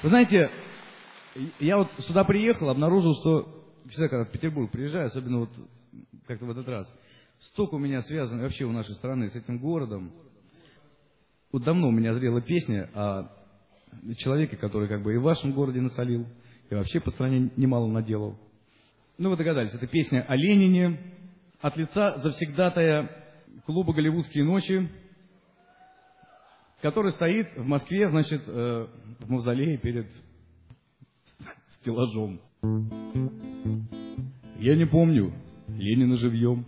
Вы знаете, я вот сюда приехал, обнаружил, что всегда, когда в Петербург приезжаю, особенно вот как-то в этот раз, столько у меня связано вообще у нашей страны с этим городом. Вот давно у меня зрела песня о человеке, который как бы и в вашем городе насолил, и вообще по стране немало наделал. Ну, вы догадались, это песня о Ленине от лица завсегдатая клуба «Голливудские ночи», который стоит в Москве, значит, в мавзолее перед стеллажом. Я не помню Ленина живьем.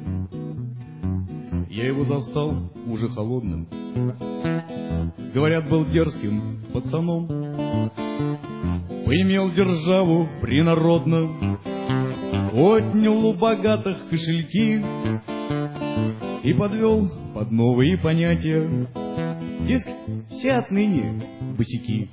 Я его застал уже холодным. Говорят, был дерзким пацаном. Поимел державу принародно, отнял у богатых кошельки и подвел под новые понятия. Дескать, все отныне босяки.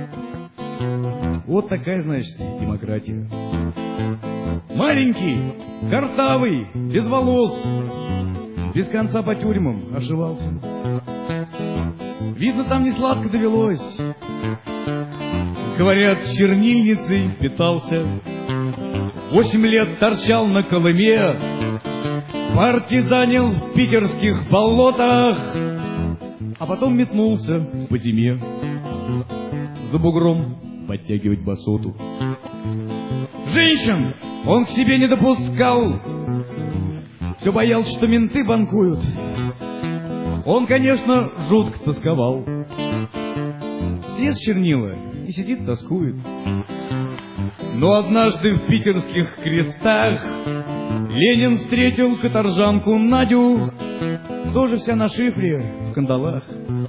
Вот такая, значит, демократия. Маленький, картавый, без волос, без конца по тюрьмам ошивался. Видно, там не сладко довелось. Говорят, чернильницей питался. 8 лет торчал на Колыме, партизанил в питерских болотах, а потом метнулся по зиме за бугром подтягивать басоту. Женщин он к себе не допускал, все боялся, что менты банкуют. Он, конечно, жутко тосковал. Съест чернила и сидит тоскует. Но однажды в питерских крестах Ленин встретил каторжанку Надю, тоже вся на шифре, в кандалах.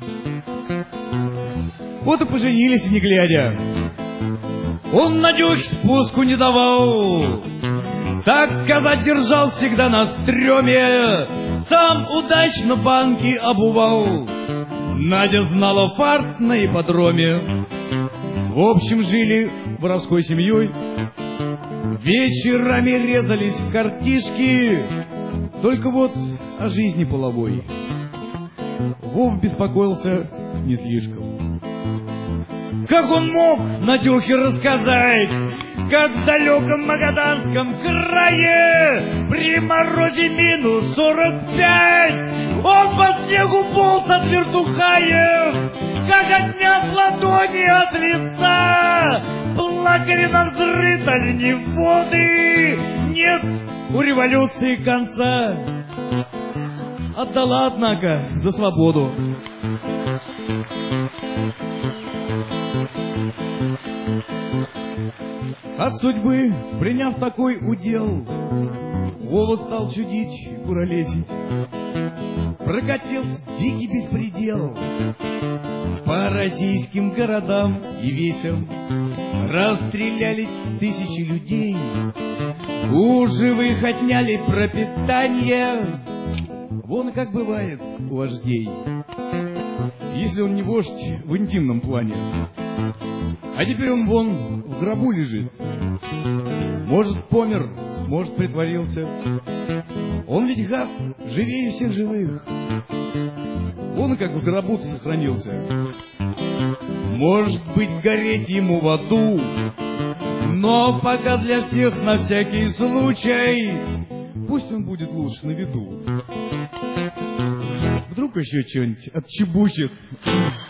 Вот и поженились, не глядя. Он Надюхе спуску не давал, так сказать, держал всегда на стреме, сам удачно банки обувал. Надя знала фарт на ипподроме. В общем, жили воровской семьей, вечерами резались в картишки. Только вот о жизни половой Вов беспокоился не слишком. Как он мог Надюхе рассказать, как в далеком Магаданском крае при морозе минус 45 он по снегу полз от вертухаев, как отняв ладони от лица, плакали на взрыв оленеводы. Нет у революции конца. Отдала, однако, за свободу. От судьбы, приняв такой удел, Вова стал чудить, куролесить. Прокатился дикий беспредел по российским городам и весям. Расстреляли тысячи людей, у живых отняли пропитание. Вон как бывает у вождей, если он не вождь в интимном плане. А теперь он вон в гробу лежит. Может, помер, может, притворился. Он ведь гад, живее всех живых. Он как в гробу-то сохранился. Может быть, гореть ему в аду, но пока для всех на всякий случай пусть он будет лучше на виду. Вдруг еще что-нибудь отчебучит.